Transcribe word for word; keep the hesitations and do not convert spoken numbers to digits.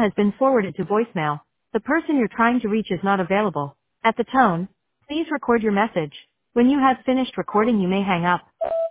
has been forwarded to voicemail. The person you're trying to reach is not available. At the tone, please record your message. When you have finished recording, you may hang up.